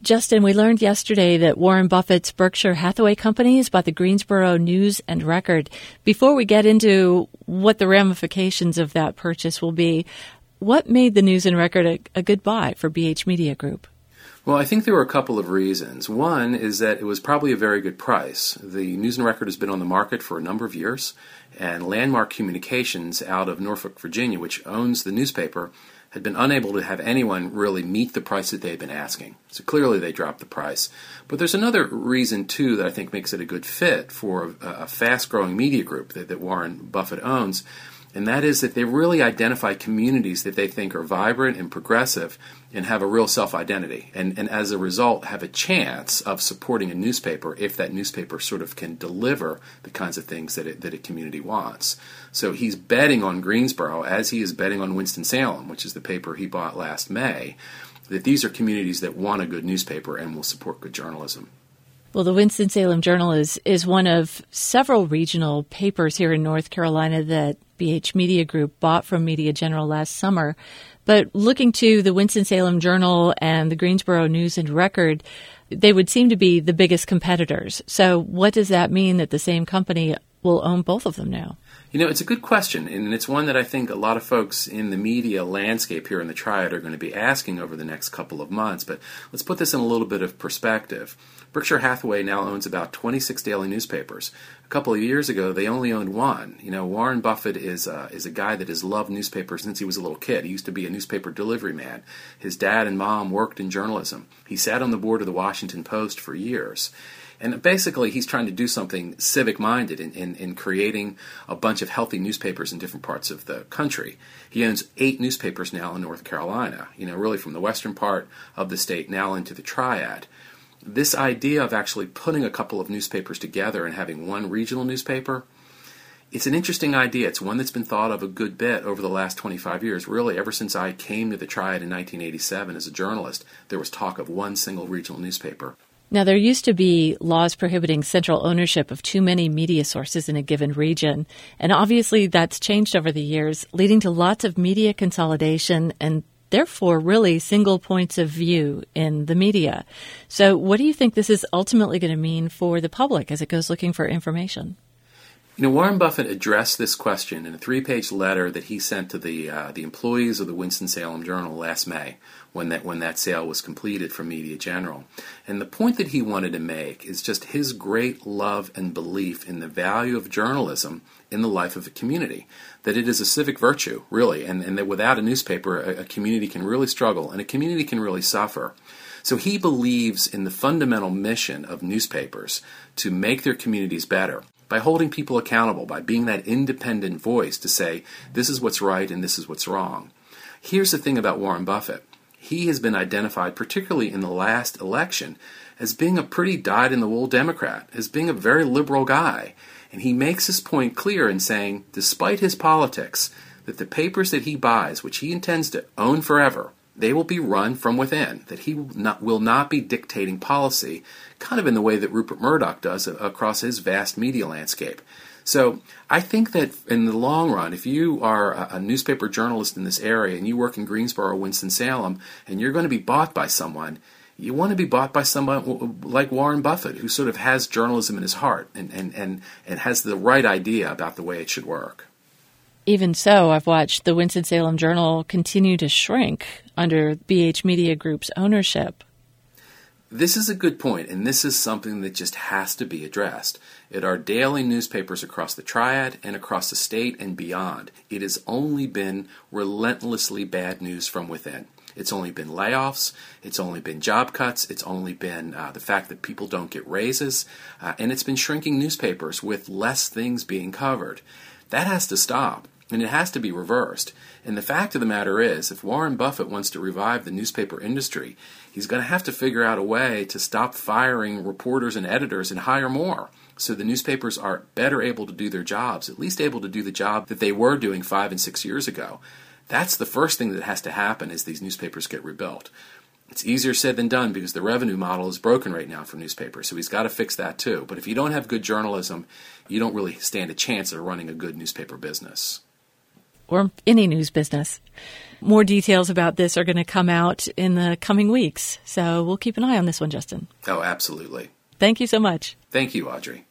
Justin, we learned yesterday that Warren Buffett's Berkshire Hathaway companies bought the Greensboro News and Record. Before we get into what the ramifications of that purchase will be, what made the News and Record a good buy for BH Media Group? Well, I think there were a couple of reasons. One is that it was probably a very good price. The News and Record has been on the market for a number of years, and Landmark Communications out of Norfolk, Virginia, which owns the newspaper, had been unable to have anyone really meet the price that they had been asking. So clearly they dropped the price. But there's another reason, too, that I think makes it a good fit for a fast-growing media group that Warren Buffett owns, and that is that they really identify communities that they think are vibrant and progressive and have a real self-identity, and as a result have a chance of supporting a newspaper if that newspaper sort of can deliver the kinds of things that a community wants. So he's betting on Greensboro, as he is betting on Winston-Salem, which is the paper he bought last May, that these are communities that want a good newspaper and will support good journalism. Well, the Winston-Salem Journal is one of several regional papers here in North Carolina that BH Media Group bought from Media General last summer. But looking to the Winston-Salem Journal and the Greensboro News and Record, they would seem to be the biggest competitors. So what does that mean that the same company will own both of them now? You know, it's a good question, and it's one that I think a lot of folks in the media landscape here in the Triad are going to be asking over the next couple of months. But let's put this in a little bit of perspective. Berkshire Hathaway now owns about 26 daily newspapers. A couple of years ago, they only owned one. You know, Warren Buffett is a guy that has loved newspapers since he was a little kid. He used to be a newspaper delivery man. His dad and mom worked in journalism. He sat on the board of the Washington Post for years. And basically, he's trying to do something civic-minded in creating a bunch of healthy newspapers in different parts of the country. He owns 8 newspapers now in North Carolina, you know, really from the western part of the state now into the Triad. This idea of actually putting a couple of newspapers together and having one regional newspaper, it's an interesting idea. It's one that's been thought of a good bit over the last 25 years. Really, ever since I came to the Triad in 1987 as a journalist, there was talk of one single regional newspaper. Now, there used to be laws prohibiting central ownership of too many media sources in a given region, and obviously that's changed over the years, leading to lots of media consolidation and therefore really single points of view in the media. So what do you think this is ultimately going to mean for the public as it goes looking for information? You know, Warren Buffett addressed this question in a 3-page letter that he sent to the employees of the Winston-Salem Journal last May when that sale was completed from Media General. And the point that he wanted to make is just his great love and belief in the value of journalism in the life of a community, that it is a civic virtue, really, and that without a newspaper, a community can really struggle and a community can really suffer. So he believes in the fundamental mission of newspapers to make their communities better by holding people accountable, by being that independent voice to say, this is what's right and this is what's wrong. Here's the thing about Warren Buffett. He has been identified, particularly in the last election, as being a pretty dyed-in-the-wool Democrat, as being a very liberal guy. And he makes his point clear in saying, despite his politics, that the papers that he buys, which he intends to own forever, they will be run from within, that he will not be dictating policy, kind of in the way that Rupert Murdoch does across his vast media landscape. So I think that in the long run, if you are a newspaper journalist in this area and you work in Greensboro or Winston-Salem and you're going to be bought by someone, you want to be bought by someone like Warren Buffett, who sort of has journalism in his heart and has the right idea about the way it should work. Even so, I've watched the Winston-Salem Journal continue to shrink under BH Media Group's ownership. This is a good point, and this is something that just has to be addressed. At our daily newspapers across the Triad and across the state and beyond, it has only been relentlessly bad news from within. It's only been layoffs, it's only been job cuts, it's only been the fact that people don't get raises, and it's been shrinking newspapers with less things being covered. That has to stop, and it has to be reversed. And the fact of the matter is, if Warren Buffett wants to revive the newspaper industry, he's going to have to figure out a way to stop firing reporters and editors and hire more, so the newspapers are better able to do their jobs, at least able to do the job that they were doing 5 and 6 years ago. That's the first thing that has to happen as these newspapers get rebuilt. It's easier said than done because the revenue model is broken right now for newspapers, so he's got to fix that too. But if you don't have good journalism, you don't really stand a chance of running a good newspaper business. or any news business. More details about this are going to come out in the coming weeks, so we'll keep an eye on this one, Justin. Oh, absolutely. Thank you so much. Thank you, Audrey.